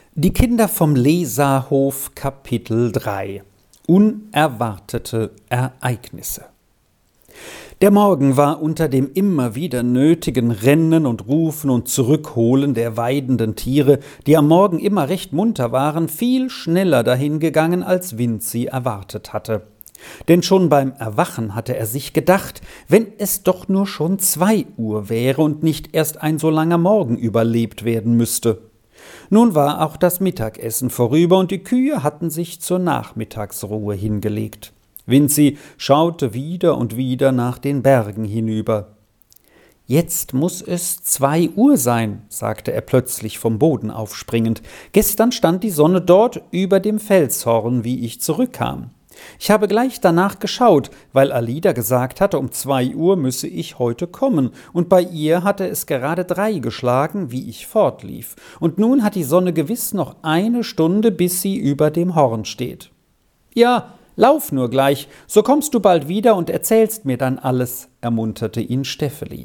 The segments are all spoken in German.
Die Kinder vom Lesahof Kapitel 3 Unerwartete Ereignisse. Der Morgen war unter dem immer wieder nötigen Rennen und Rufen und Zurückholen der weidenden Tiere, die am Morgen immer recht munter waren, viel schneller dahingegangen, als Vinzi erwartet hatte. Denn schon beim Erwachen hatte er sich gedacht, wenn es doch nur schon 2 Uhr wäre und nicht erst ein so langer Morgen überlebt werden müsste. Nun war auch das Mittagessen vorüber und die Kühe hatten sich zur Nachmittagsruhe hingelegt. Vinzi schaute wieder und wieder nach den Bergen hinüber. »Jetzt muß es 2 Uhr sein«, sagte er plötzlich vom Boden aufspringend. »Gestern stand die Sonne dort über dem Felshorn, wie ich zurückkam. Ich habe gleich danach geschaut, weil Alida gesagt hatte, um 2 Uhr müsse ich heute kommen, und bei ihr hatte es gerade 3 geschlagen, wie ich fortlief. Und nun hat die Sonne gewiss noch 1 Stunde, bis sie über dem Horn steht.« »Ja, lauf nur gleich, so kommst du bald wieder und erzählst mir dann alles«, ermunterte ihn Steffeli.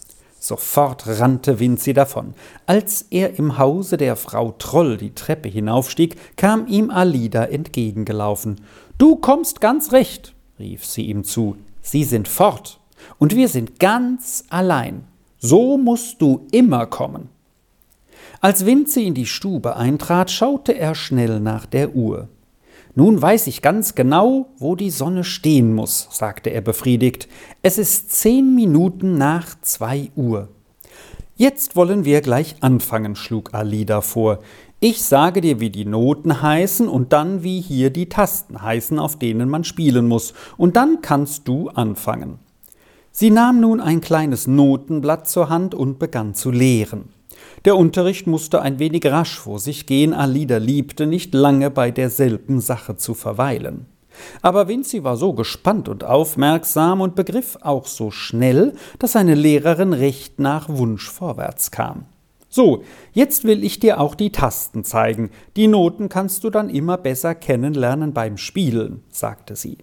Sofort rannte Vinzi davon. Als er im Hause der Frau Troll die Treppe hinaufstieg, kam ihm Alida entgegengelaufen. »Du kommst ganz recht«, rief sie ihm zu. »Sie sind fort, und wir sind ganz allein. So musst du immer kommen.« Als Vinzi in die Stube eintrat, schaute er schnell nach der Uhr. »Nun weiß ich ganz genau, wo die Sonne stehen muss«, sagte er befriedigt. »Es ist 10 Minuten nach 2 Uhr.« »Jetzt wollen wir gleich anfangen«, schlug Alida vor. »Ich sage dir, wie die Noten heißen und dann, wie hier die Tasten heißen, auf denen man spielen muss. Und dann kannst du anfangen.« Sie nahm nun ein kleines Notenblatt zur Hand und begann zu lehren. Der Unterricht musste ein wenig rasch vor sich gehen, Alida liebte nicht lange bei derselben Sache zu verweilen. Aber Vinzi war so gespannt und aufmerksam und begriff auch so schnell, dass seine Lehrerin recht nach Wunsch vorwärts kam. »So, jetzt will ich dir auch die Tasten zeigen. Die Noten kannst du dann immer besser kennenlernen beim Spielen«, sagte sie.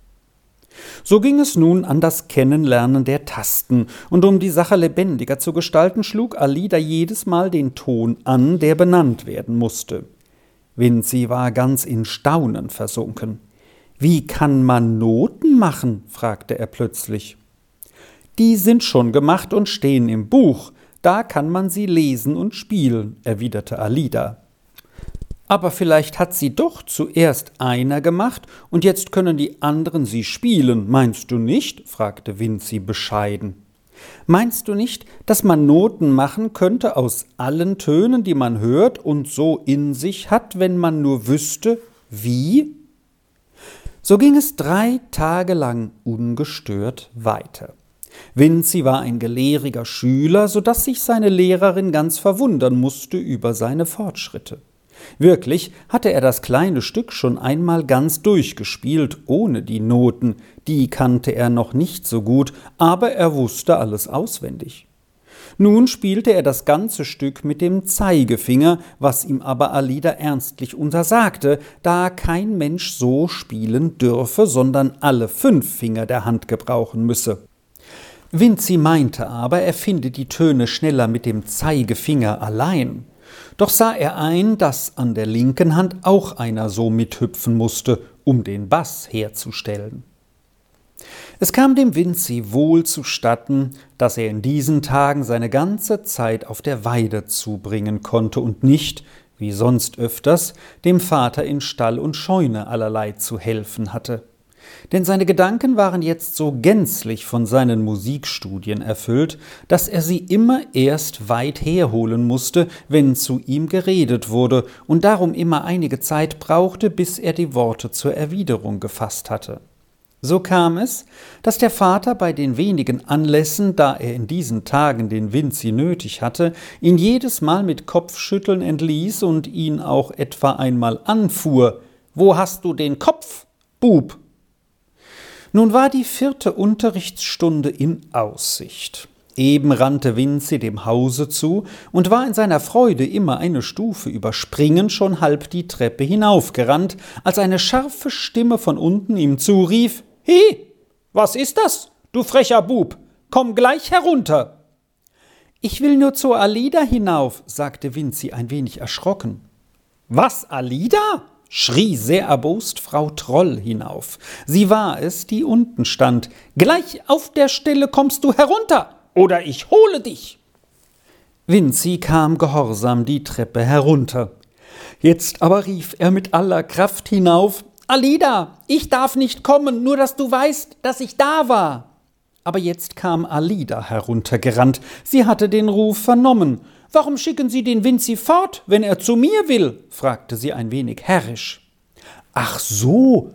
So ging es nun an das Kennenlernen der Tasten, und um die Sache lebendiger zu gestalten, schlug Alida jedes Mal den Ton an, der benannt werden musste. Vinzi war ganz in Staunen versunken. »Wie kann man Noten machen?«, fragte er plötzlich. »Die sind schon gemacht und stehen im Buch. Da kann man sie lesen und spielen«, erwiderte Alida. »Aber vielleicht hat sie doch zuerst einer gemacht und jetzt können die anderen sie spielen, meinst du nicht?«, fragte Vinzi bescheiden. »Meinst du nicht, dass man Noten machen könnte aus allen Tönen, die man hört und so in sich hat, wenn man nur wüsste, wie?« So ging es 3 Tage lang ungestört weiter. Vinzi war ein gelehriger Schüler, so dass sich seine Lehrerin ganz verwundern musste über seine Fortschritte. Wirklich hatte er das kleine Stück schon einmal ganz durchgespielt, ohne die Noten, die kannte er noch nicht so gut, aber er wusste alles auswendig. Nun spielte er das ganze Stück mit dem Zeigefinger, was ihm aber Alida ernstlich untersagte, da kein Mensch so spielen dürfe, sondern alle 5 Finger der Hand gebrauchen müsse. Vinzi meinte aber, er finde die Töne schneller mit dem Zeigefinger allein. Doch sah er ein, dass an der linken Hand auch einer so mithüpfen musste, um den Bass herzustellen. Es kam dem Vinzi wohl zustatten, dass er in diesen Tagen seine ganze Zeit auf der Weide zubringen konnte und nicht, wie sonst öfters, dem Vater in Stall und Scheune allerlei zu helfen hatte. Denn seine Gedanken waren jetzt so gänzlich von seinen Musikstudien erfüllt, dass er sie immer erst weit herholen musste, wenn zu ihm geredet wurde, und darum immer einige Zeit brauchte, bis er die Worte zur Erwiderung gefasst hatte. So kam es, dass der Vater bei den wenigen Anlässen, da er in diesen Tagen den Vinzi nötig hatte, ihn jedes Mal mit Kopfschütteln entließ und ihn auch etwa einmal anfuhr. »Wo hast du den Kopf, Bub?« Nun war die 4. Unterrichtsstunde in Aussicht. Eben rannte Vinzi dem Hause zu und war in seiner Freude, immer eine Stufe überspringend, schon halb die Treppe hinaufgerannt, als eine scharfe Stimme von unten ihm zurief: »He, was ist das, du frecher Bub? Komm gleich herunter!« »Ich will nur zur Alida hinauf«, sagte Vinzi ein wenig erschrocken. »Was, Alida?« schrie sehr erbost Frau Troll hinauf. Sie war es, die unten stand. »Gleich auf der Stelle kommst du herunter, oder ich hole dich!« Vinzi kam gehorsam die Treppe herunter. Jetzt aber rief er mit aller Kraft hinauf: »Alida, ich darf nicht kommen, nur dass du weißt, dass ich da war!« Aber jetzt kam Alida heruntergerannt. Sie hatte den Ruf vernommen. »Warum schicken Sie den Vinzi fort, wenn er zu mir will?« fragte sie ein wenig herrisch. »Ach so,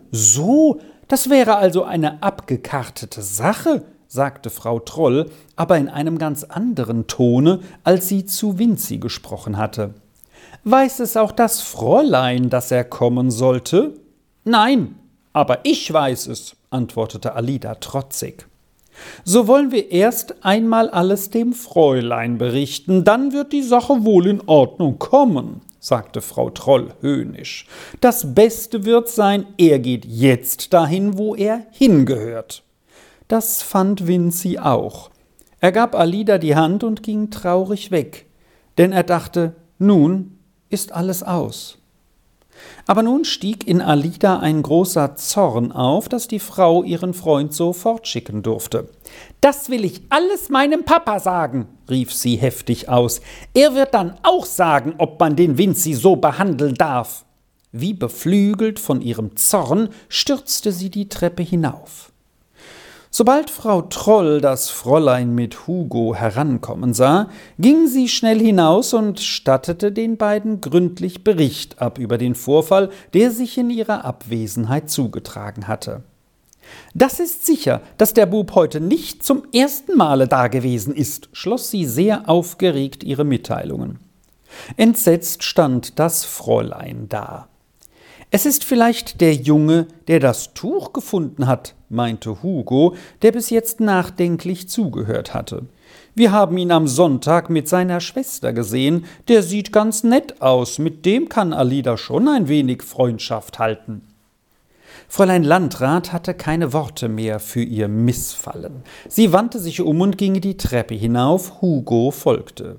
das wäre also eine abgekartete Sache«, sagte Frau Troll, aber in einem ganz anderen Tone, als sie zu Vinzi gesprochen hatte. »Weiß es auch das Fräulein, dass er kommen sollte?« »Nein, aber ich weiß es«, antwortete Alida trotzig. »So wollen wir erst einmal alles dem Fräulein berichten, dann wird die Sache wohl in Ordnung kommen«, sagte Frau Troll höhnisch. »Das Beste wird sein, er geht jetzt dahin, wo er hingehört.« Das fand Vinzi auch. Er gab Alida die Hand und ging traurig weg, denn er dachte, nun ist alles aus. Aber nun stieg in Alida ein großer Zorn auf, dass die Frau ihren Freund so fortschicken durfte. »Das will ich alles meinem Papa sagen«, rief sie heftig aus. »Er wird dann auch sagen, ob man den Vinzi so behandeln darf.« Wie beflügelt von ihrem Zorn stürzte sie die Treppe hinauf. Sobald Frau Troll das Fräulein mit Hugo herankommen sah, ging sie schnell hinaus und stattete den beiden gründlich Bericht ab über den Vorfall, der sich in ihrer Abwesenheit zugetragen hatte. »Das ist sicher, dass der Bub heute nicht zum ersten Male dagewesen ist«, schloss sie sehr aufgeregt ihre Mitteilungen. Entsetzt stand das Fräulein da. »Es ist vielleicht der Junge, der das Tuch gefunden hat«, meinte Hugo, der bis jetzt nachdenklich zugehört hatte. »Wir haben ihn am Sonntag mit seiner Schwester gesehen. Der sieht ganz nett aus. Mit dem kann Alida schon ein wenig Freundschaft halten.« Fräulein Landrat hatte keine Worte mehr für ihr Missfallen. Sie wandte sich um und ging die Treppe hinauf. Hugo folgte.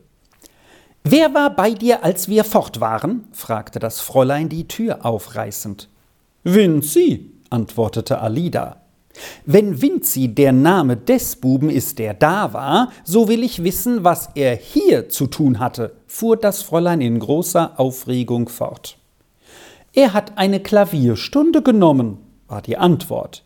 »Wer war bei dir, als wir fort waren?« fragte das Fräulein die Tür aufreißend. »Vinzi«, antwortete Alida. »Wenn Vinzi der Name des Buben ist, der da war, so will ich wissen, was er hier zu tun hatte«, fuhr das Fräulein in großer Aufregung fort. »Er hat eine Klavierstunde genommen«, war die Antwort.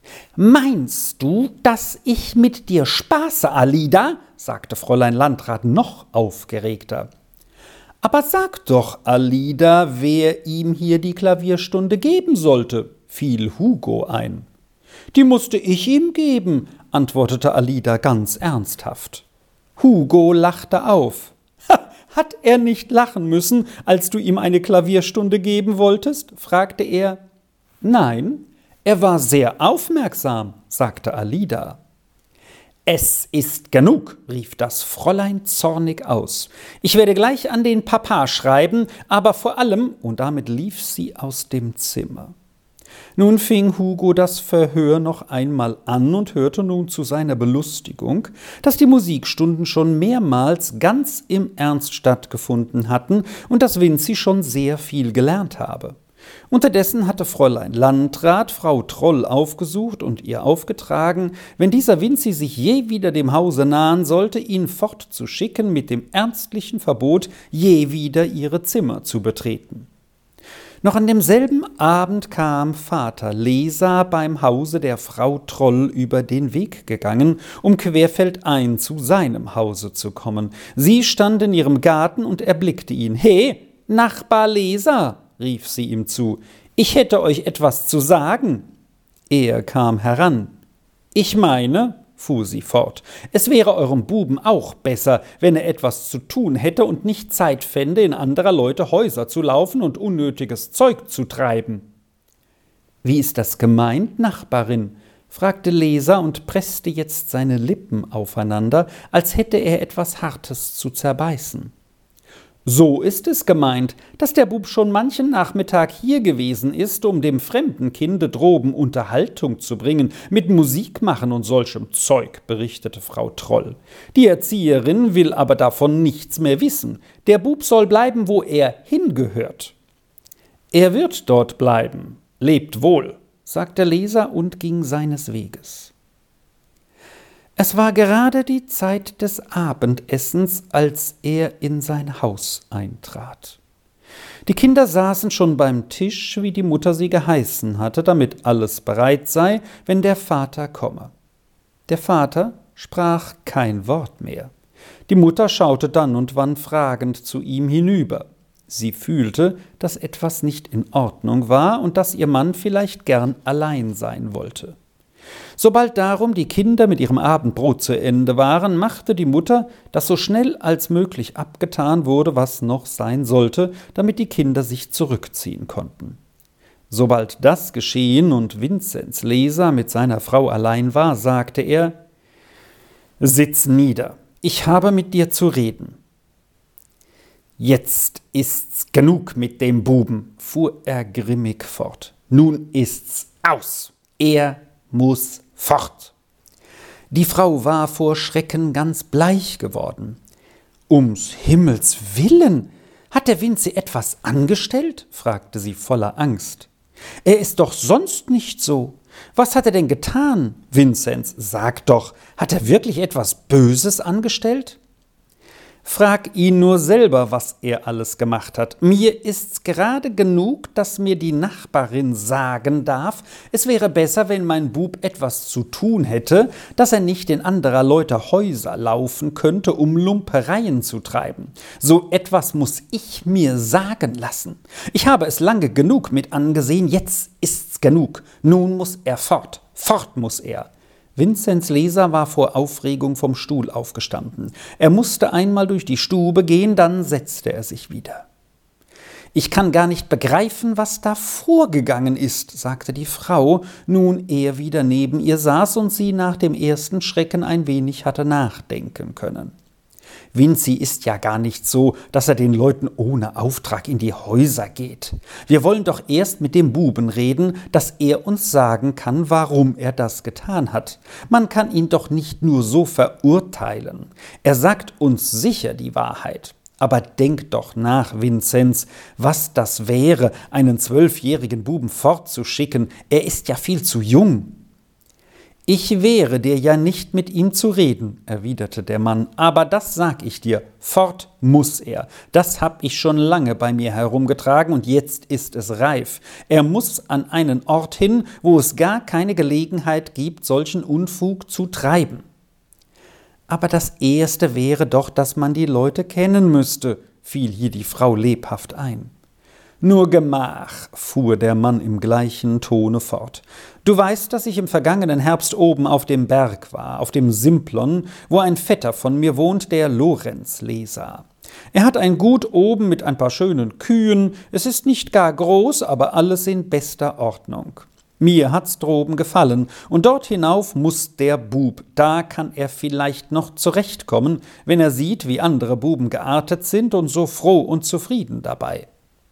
»Meinst du, dass ich mit dir spaße, Alida?«, sagte Fräulein Landrat noch aufgeregter. »Aber sag doch, Alida, wer ihm hier die Klavierstunde geben sollte«, fiel Hugo ein. »Die musste ich ihm geben«, antwortete Alida ganz ernsthaft. Hugo lachte auf. »Hat er nicht lachen müssen, als du ihm eine Klavierstunde geben wolltest?« fragte er. »Nein, er war sehr aufmerksam«, sagte Alida. »Es ist genug«, rief das Fräulein zornig aus. »Ich werde gleich an den Papa schreiben, aber vor allem«, und damit lief sie aus dem Zimmer. Nun fing Hugo das Verhör noch einmal an und hörte nun zu seiner Belustigung, dass die Musikstunden schon mehrmals ganz im Ernst stattgefunden hatten und dass Vinzi schon sehr viel gelernt habe. Unterdessen hatte Fräulein Landrat Frau Troll aufgesucht und ihr aufgetragen, wenn dieser Vinzi sich je wieder dem Hause nahen sollte, ihn fortzuschicken mit dem ernstlichen Verbot, je wieder ihre Zimmer zu betreten. Noch an demselben Abend kam Vater Leser beim Hause der Frau Troll über den Weg gegangen, um querfeldein zu seinem Hause zu kommen. Sie stand in ihrem Garten und erblickte ihn. »He, Nachbar Leser«, rief sie ihm zu, »ich hätte euch etwas zu sagen.« Er kam heran. »Ich meine«, fuhr sie fort, »es wäre eurem Buben auch besser, wenn er etwas zu tun hätte und nicht Zeit fände, in anderer Leute Häuser zu laufen und unnötiges Zeug zu treiben.« »Wie ist das gemeint, Nachbarin?« fragte Leser und presste jetzt seine Lippen aufeinander, als hätte er etwas Hartes zu zerbeißen. »So ist es gemeint, dass der Bub schon manchen Nachmittag hier gewesen ist, um dem fremden Kinde droben Unterhaltung zu bringen, mit Musik machen und solchem Zeug«, berichtete Frau Troll. »Die Erzieherin will aber davon nichts mehr wissen. Der Bub soll bleiben, wo er hingehört.« »Er wird dort bleiben. Lebt wohl«, sagte Leser und ging seines Weges. Es war gerade die Zeit des Abendessens, als er in sein Haus eintrat. Die Kinder saßen schon beim Tisch, wie die Mutter sie geheißen hatte, damit alles bereit sei, wenn der Vater komme. Der Vater sprach kein Wort mehr. Die Mutter schaute dann und wann fragend zu ihm hinüber. Sie fühlte, dass etwas nicht in Ordnung war und dass ihr Mann vielleicht gern allein sein wollte. Sobald darum die Kinder mit ihrem Abendbrot zu Ende waren, machte die Mutter, dass so schnell als möglich abgetan wurde, was noch sein sollte, damit die Kinder sich zurückziehen konnten. Sobald das geschehen und Vinzenz Leser mit seiner Frau allein war, sagte er: »Sitz nieder, ich habe mit dir zu reden.« »Jetzt ist's genug mit dem Buben«, fuhr er grimmig fort. »Nun ist's aus. Er muss fort.« Die Frau war vor Schrecken ganz bleich geworden. »Ums Himmels willen! Hat der Vinzi etwas angestellt?« fragte sie voller Angst. »Er ist doch sonst nicht so. Was hat er denn getan? Vinzenz, sag doch, hat er wirklich etwas Böses angestellt?« »Frag ihn nur selber, was er alles gemacht hat. Mir ist's gerade genug, dass mir die Nachbarin sagen darf, es wäre besser, wenn mein Bub etwas zu tun hätte, dass er nicht in anderer Leute Häuser laufen könnte, um Lumpereien zu treiben. So etwas muss ich mir sagen lassen. Ich habe es lange genug mit angesehen, jetzt ist's genug. Nun muss er fort, fort muss er.« Vinzenz Leser war vor Aufregung vom Stuhl aufgestanden. Er musste einmal durch die Stube gehen, dann setzte er sich wieder. »Ich kann gar nicht begreifen, was da vorgegangen ist«, sagte die Frau, nun er wieder neben ihr saß und sie nach dem ersten Schrecken ein wenig hatte nachdenken können. »Vinzi ist ja gar nicht so, dass er den Leuten ohne Auftrag in die Häuser geht. Wir wollen doch erst mit dem Buben reden, dass er uns sagen kann, warum er das getan hat. Man kann ihn doch nicht nur so verurteilen. Er sagt uns sicher die Wahrheit. Aber denk doch nach, Vinzenz, was das wäre, einen 12-jährigen Buben fortzuschicken. Er ist ja viel zu jung.« »Ich wehre dir ja nicht, mit ihm zu reden«, erwiderte der Mann, »aber das sag ich dir, fort muss er. Das hab ich schon lange bei mir herumgetragen und jetzt ist es reif. Er muss an einen Ort hin, wo es gar keine Gelegenheit gibt, solchen Unfug zu treiben.« »Aber das Erste wäre doch, dass man die Leute kennen müsste«, fiel hier die Frau lebhaft ein. »Nur Gemach«, fuhr der Mann im gleichen Tone fort. »Du weißt, dass ich im vergangenen Herbst oben auf dem Berg war, auf dem Simplon, wo ein Vetter von mir wohnt, der Lorenz Leser. Er hat ein Gut oben mit ein paar schönen Kühen, es ist nicht gar groß, aber alles in bester Ordnung. Mir hat's droben gefallen, und dort hinauf muß der Bub, da kann er vielleicht noch zurechtkommen, wenn er sieht, wie andere Buben geartet sind und so froh und zufrieden dabei.«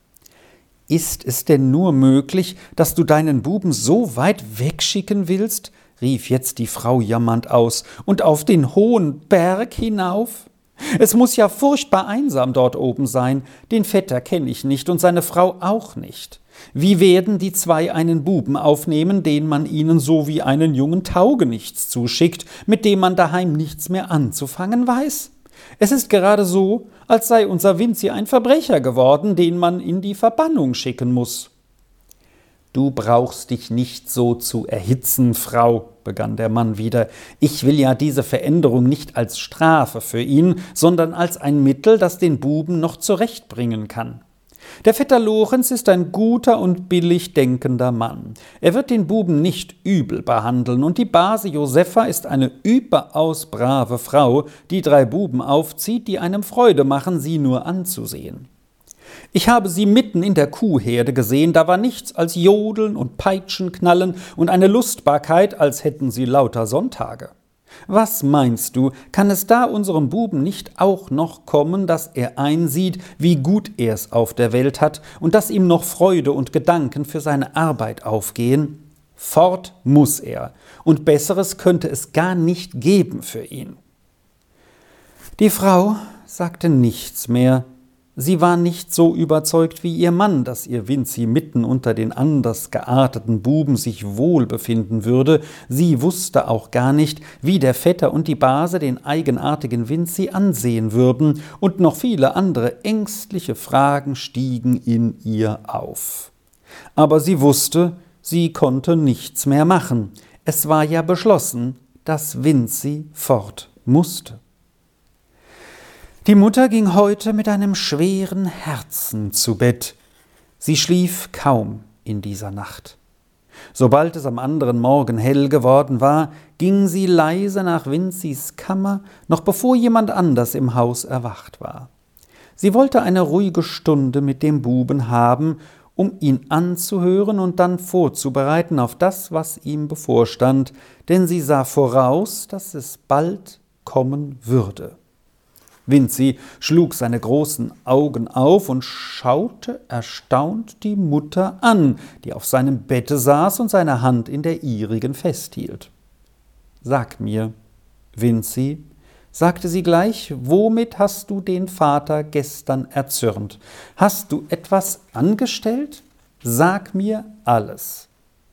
»Ist es denn nur möglich, dass du deinen Buben so weit wegschicken willst?« rief jetzt die Frau jammernd aus. »Und auf den hohen Berg hinauf? Es muß ja furchtbar einsam dort oben sein. Den Vetter kenne ich nicht und seine Frau auch nicht. Wie werden die zwei einen Buben aufnehmen, den man ihnen so wie einen jungen Taugenichts zuschickt, mit dem man daheim nichts mehr anzufangen weiß? Es ist gerade so, als sei unser Vinzi ein Verbrecher geworden, den man in die Verbannung schicken muß.« »Du brauchst dich nicht so zu erhitzen, Frau«, begann der Mann wieder. »Ich will ja diese Veränderung nicht als Strafe für ihn, sondern als ein Mittel, das den Buben noch zurechtbringen kann. Der Vetter Lorenz ist ein guter und billig denkender Mann. Er wird den Buben nicht übel behandeln, und die Base Josepha ist eine überaus brave Frau, die 3 Buben aufzieht, die einem Freude machen, sie nur anzusehen. Ich habe sie mitten in der Kuhherde gesehen, da war nichts als Jodeln und Peitschenknallen und eine Lustbarkeit, als hätten sie lauter Sonntage. Was meinst du, kann es da unserem Buben nicht auch noch kommen, dass er einsieht, wie gut er's auf der Welt hat und dass ihm noch Freude und Gedanken für seine Arbeit aufgehen? Fort muss er, und Besseres könnte es gar nicht geben für ihn.« Die Frau sagte nichts mehr. Sie war nicht so überzeugt wie ihr Mann, dass ihr Vinzi mitten unter den anders gearteten Buben sich wohl befinden würde. Sie wusste auch gar nicht, wie der Vetter und die Base den eigenartigen Vinzi ansehen würden, und noch viele andere ängstliche Fragen stiegen in ihr auf. Aber sie wusste, sie konnte nichts mehr machen. Es war ja beschlossen, dass Vinzi fort musste. Die Mutter ging heute mit einem schweren Herzen zu Bett. Sie schlief kaum in dieser Nacht. Sobald es am anderen Morgen hell geworden war, ging sie leise nach Vinzis Kammer, noch bevor jemand anders im Haus erwacht war. Sie wollte eine ruhige Stunde mit dem Buben haben, um ihn anzuhören und dann vorzubereiten auf das, was ihm bevorstand, denn sie sah voraus, dass es bald kommen würde. Vinzi schlug seine großen Augen auf und schaute erstaunt die Mutter an, die auf seinem Bette saß und seine Hand in der ihrigen festhielt. »Sag mir, Vinzi«, sagte sie gleich, »womit hast du den Vater gestern erzürnt? Hast du etwas angestellt? Sag mir alles.«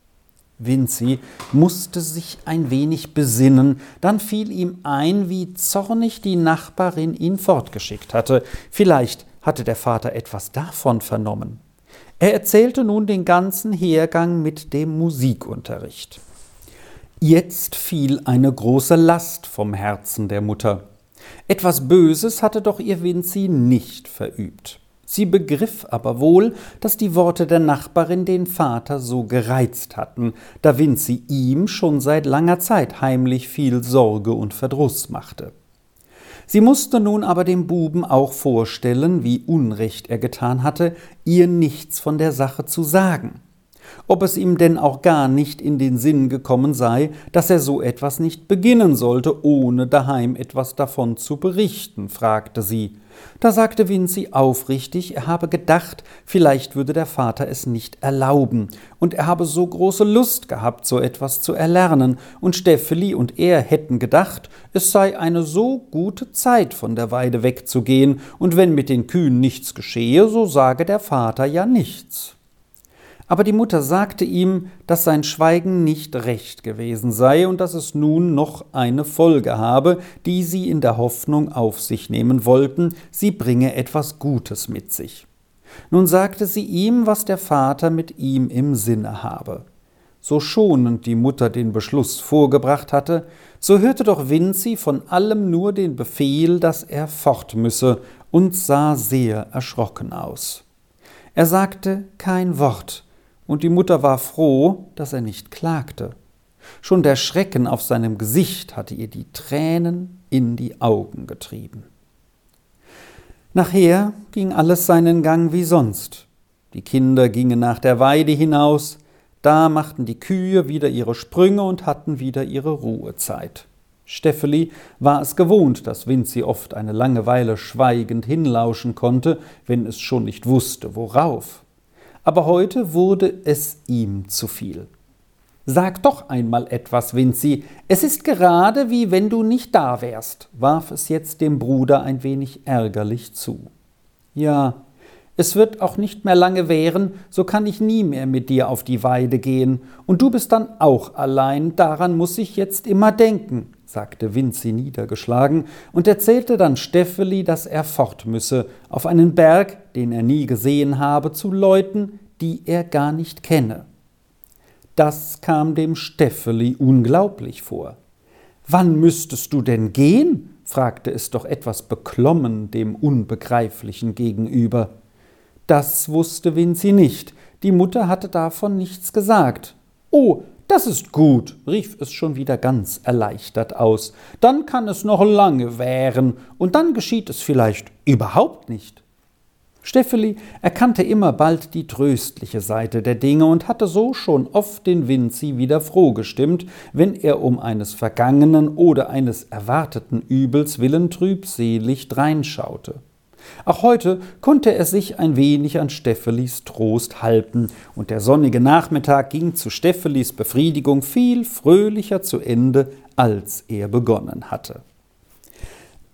Vinzi musste sich ein wenig besinnen, dann fiel ihm ein, wie zornig die Nachbarin ihn fortgeschickt hatte. Vielleicht hatte der Vater etwas davon vernommen. Er erzählte nun den ganzen Hergang mit dem Musikunterricht. Jetzt fiel eine große Last vom Herzen der Mutter. Etwas Böses hatte doch ihr Vinzi nicht verübt. Sie begriff aber wohl, dass die Worte der Nachbarin den Vater so gereizt hatten, da Vinzi ihm schon seit langer Zeit heimlich viel Sorge und Verdruss machte. Sie musste nun aber dem Buben auch vorstellen, wie Unrecht er getan hatte, ihr nichts von der Sache zu sagen. Ob es ihm denn auch gar nicht in den Sinn gekommen sei, dass er so etwas nicht beginnen sollte, ohne daheim etwas davon zu berichten, fragte sie. Da sagte Vinzi aufrichtig, er habe gedacht, vielleicht würde der Vater es nicht erlauben, und er habe so große Lust gehabt, so etwas zu erlernen, und Steffeli und er hätten gedacht, es sei eine so gute Zeit, von der Weide wegzugehen, und wenn mit den Kühen nichts geschehe, so sage der Vater ja nichts. Aber die Mutter sagte ihm, dass sein Schweigen nicht recht gewesen sei und dass es nun noch eine Folge habe, die sie in der Hoffnung auf sich nehmen wollten, sie bringe etwas Gutes mit sich. Nun sagte sie ihm, was der Vater mit ihm im Sinne habe. So schonend die Mutter den Beschluss vorgebracht hatte, so hörte doch Vinzi von allem nur den Befehl, dass er fort müsse, und sah sehr erschrocken aus. Er sagte kein Wort, und die Mutter war froh, dass er nicht klagte. Schon der Schrecken auf seinem Gesicht hatte ihr die Tränen in die Augen getrieben. Nachher ging alles seinen Gang wie sonst. Die Kinder gingen nach der Weide hinaus, da machten die Kühe wieder ihre Sprünge und hatten wieder ihre Ruhezeit. Steffeli war es gewohnt, dass Vinzi oft eine lange Weile schweigend hinlauschen konnte, wenn es schon nicht wusste, worauf. Aber heute wurde es ihm zu viel. »Sag doch einmal etwas, Vinzi, es ist gerade, wie wenn du nicht da wärst«, warf es jetzt dem Bruder ein wenig ärgerlich zu. »Ja, es wird auch nicht mehr lange währen, so kann ich nie mehr mit dir auf die Weide gehen, und du bist dann auch allein, daran muss ich jetzt immer denken«, sagte Vinzi niedergeschlagen und erzählte dann Steffeli, dass er fort müsse, auf einen Berg, den er nie gesehen habe, zu Leuten, die er gar nicht kenne. Das kam dem Steffeli unglaublich vor. »Wann müsstest du denn gehen?« fragte es doch etwas beklommen dem Unbegreiflichen gegenüber. Das wusste Vinzi nicht, die Mutter hatte davon nichts gesagt. »Oh, das ist gut«, rief es schon wieder ganz erleichtert aus. »Dann kann es noch lange währen, und dann geschieht es vielleicht überhaupt nicht.« Steffeli erkannte immer bald die tröstliche Seite der Dinge und hatte so schon oft den Vinzi wieder froh gestimmt, wenn er um eines vergangenen oder eines erwarteten Übels willen trübselig dreinschaute. Auch heute konnte er sich ein wenig an Steffelis Trost halten, und der sonnige Nachmittag ging zu Steffelis Befriedigung viel fröhlicher zu Ende, als er begonnen hatte.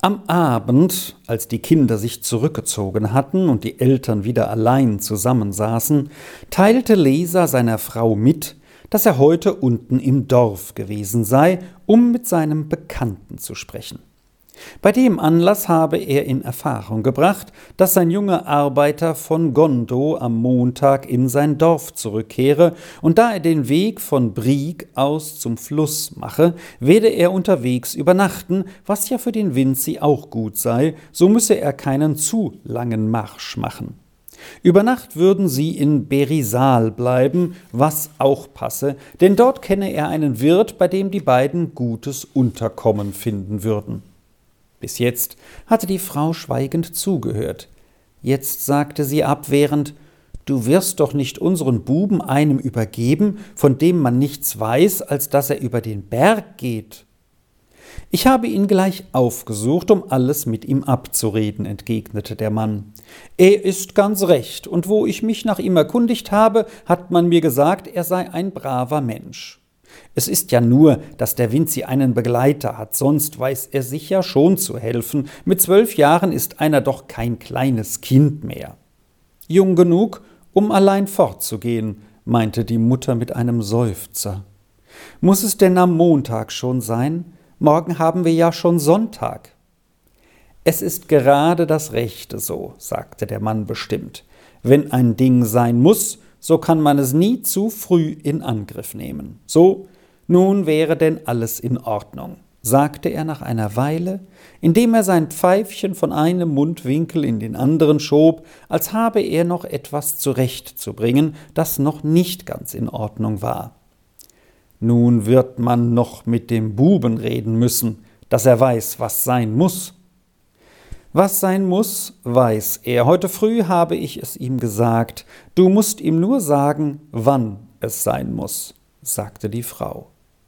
Am Abend, als die Kinder sich zurückgezogen hatten und die Eltern wieder allein zusammensaßen, teilte Leser seiner Frau mit, dass er heute unten im Dorf gewesen sei, um mit seinem Bekannten zu sprechen. Bei dem Anlass habe er in Erfahrung gebracht, dass sein junger Arbeiter von Gondo am Montag in sein Dorf zurückkehre, und da er den Weg von Brieg aus zum Fluss mache, werde er unterwegs übernachten, was ja für den Vinzi auch gut sei, so müsse er keinen zu langen Marsch machen. Über Nacht würden sie in Berisal bleiben, was auch passe, denn dort kenne er einen Wirt, bei dem die beiden gutes Unterkommen finden würden. Bis jetzt hatte die Frau schweigend zugehört. Jetzt sagte sie abwehrend: »Du wirst doch nicht unseren Buben einem übergeben, von dem man nichts weiß, als dass er über den Berg geht.« »Ich habe ihn gleich aufgesucht, um alles mit ihm abzureden«, entgegnete der Mann. »Er ist ganz recht, und wo ich mich nach ihm erkundigt habe, hat man mir gesagt, er sei ein braver Mensch. Es ist ja nur, dass der Vinzi einen Begleiter hat, sonst weiß er sich ja schon zu helfen. Mit 12 Jahren ist einer doch kein kleines Kind mehr.« »Jung genug, um allein fortzugehen«, meinte die Mutter mit einem Seufzer. »Muss es denn am Montag schon sein? Morgen haben wir ja schon Sonntag.« »Es ist gerade das Rechte so«, sagte der Mann bestimmt. »Wenn ein Ding sein muss, so kann man es nie zu früh in Angriff nehmen. So, nun wäre denn alles in Ordnung«, sagte er nach einer Weile, indem er sein Pfeifchen von einem Mundwinkel in den anderen schob, als habe er noch etwas zurechtzubringen, das noch nicht ganz in Ordnung war. »Nun wird man noch mit dem Buben reden müssen, dass er weiß, was sein muss.« »Was sein muss, weiß er. Heute früh habe ich es ihm gesagt. Du musst ihm nur sagen, wann es sein muss«, sagte die Frau.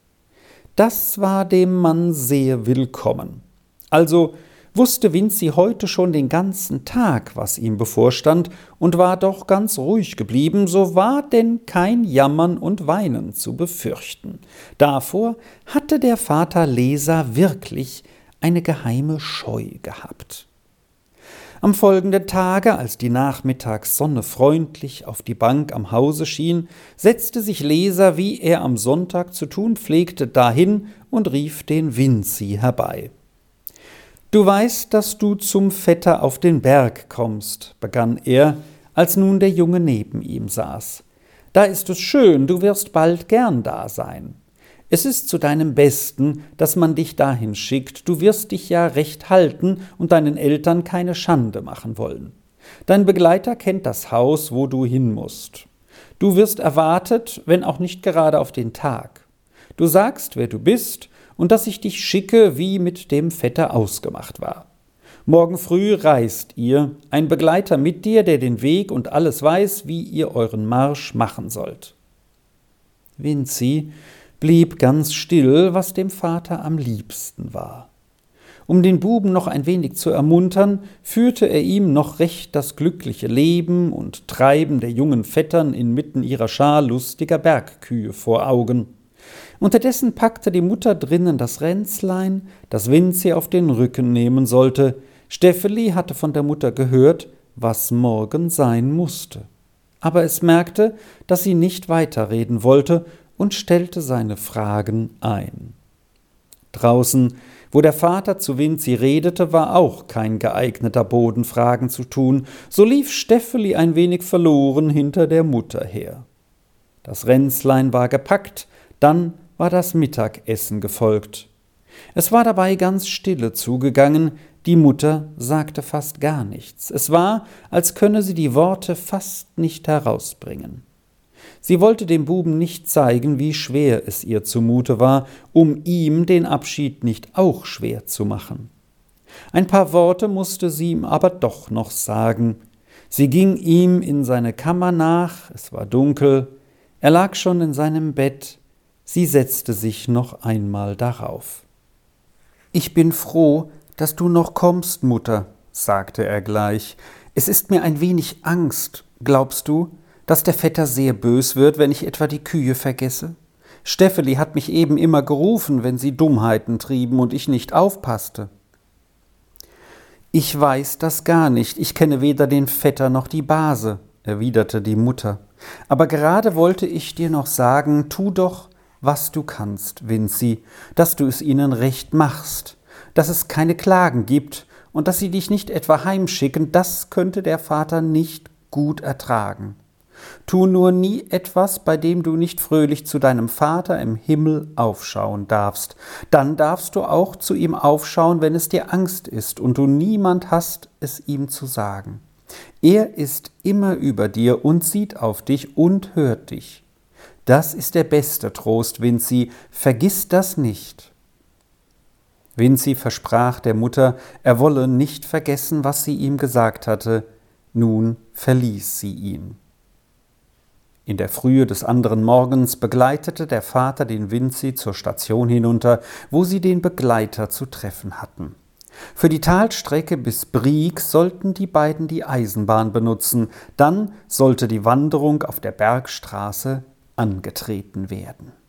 Das war dem Mann sehr willkommen. Also wusste Vinzi heute schon den ganzen Tag, was ihm bevorstand, und war doch ganz ruhig geblieben, so war denn kein Jammern und Weinen zu befürchten. Davor hatte der Vater Leser wirklich eine geheime Scheu gehabt. Am folgenden Tage, als die Nachmittagssonne freundlich auf die Bank am Hause schien, setzte sich Leser, wie er am Sonntag zu tun pflegte, dahin und rief den Vinzi herbei. »Du weißt, dass du zum Vetter auf den Berg kommst«, begann er, als nun der Junge neben ihm saß. »Da ist es schön, du wirst bald gern da sein. Es ist zu deinem Besten, dass man dich dahin schickt, du wirst dich ja recht halten und deinen Eltern keine Schande machen wollen. Dein Begleiter kennt das Haus, wo du hin musst. Du wirst erwartet, wenn auch nicht gerade auf den Tag. Du sagst, wer du bist, und dass ich dich schicke, wie mit dem Vetter ausgemacht war. Morgen früh reist ihr, ein Begleiter mit dir, der den Weg und alles weiß, wie ihr euren Marsch machen sollt.« Vinzi blieb ganz still, was dem Vater am liebsten war. Um den Buben noch ein wenig zu ermuntern, führte er ihm noch recht das glückliche Leben und Treiben der jungen Vettern inmitten ihrer Schar lustiger Bergkühe vor Augen. Unterdessen packte die Mutter drinnen das Ränzlein, das Vinzi auf den Rücken nehmen sollte. Steffeli hatte von der Mutter gehört, was morgen sein musste. Aber es merkte, dass sie nicht weiterreden wollte, und stellte seine Fragen ein. Draußen, wo der Vater zu Vinzi redete, war auch kein geeigneter Boden, Fragen zu tun, so lief Steffeli ein wenig verloren hinter der Mutter her. Das Ränzlein war gepackt, dann war das Mittagessen gefolgt. Es war dabei ganz stille zugegangen, die Mutter sagte fast gar nichts. Es war, als könne sie die Worte fast nicht herausbringen. Sie wollte dem Buben nicht zeigen, wie schwer es ihr zumute war, um ihm den Abschied nicht auch schwer zu machen. Ein paar Worte musste sie ihm aber doch noch sagen. Sie ging ihm in seine Kammer nach, es war dunkel, er lag schon in seinem Bett, sie setzte sich noch einmal darauf. »Ich bin froh, dass du noch kommst, Mutter«, sagte er gleich. »Es ist mir ein wenig Angst, glaubst du, dass der Vetter sehr bös wird, wenn ich etwa die Kühe vergesse? Steffeli hat mich eben immer gerufen, wenn sie Dummheiten trieben und ich nicht aufpasste.« »Ich weiß das gar nicht, ich kenne weder den Vetter noch die Base«, erwiderte die Mutter. »Aber gerade wollte ich dir noch sagen, tu doch, was du kannst, Vinzi, dass du es ihnen recht machst, dass es keine Klagen gibt und dass sie dich nicht etwa heimschicken, das könnte der Vater nicht gut ertragen. Tu nur nie etwas, bei dem du nicht fröhlich zu deinem Vater im Himmel aufschauen darfst. Dann darfst du auch zu ihm aufschauen, wenn es dir Angst ist und du niemand hast, es ihm zu sagen. Er ist immer über dir und sieht auf dich und hört dich. Das ist der beste Trost, Vinzi, vergiss das nicht.« Vinzi versprach der Mutter, er wolle nicht vergessen, was sie ihm gesagt hatte. Nun verließ sie ihn. In der Frühe des anderen Morgens begleitete der Vater den Vinzi zur Station hinunter, wo sie den Begleiter zu treffen hatten. Für die Talstrecke bis Brieg sollten die beiden die Eisenbahn benutzen, dann sollte die Wanderung auf der Bergstraße angetreten werden.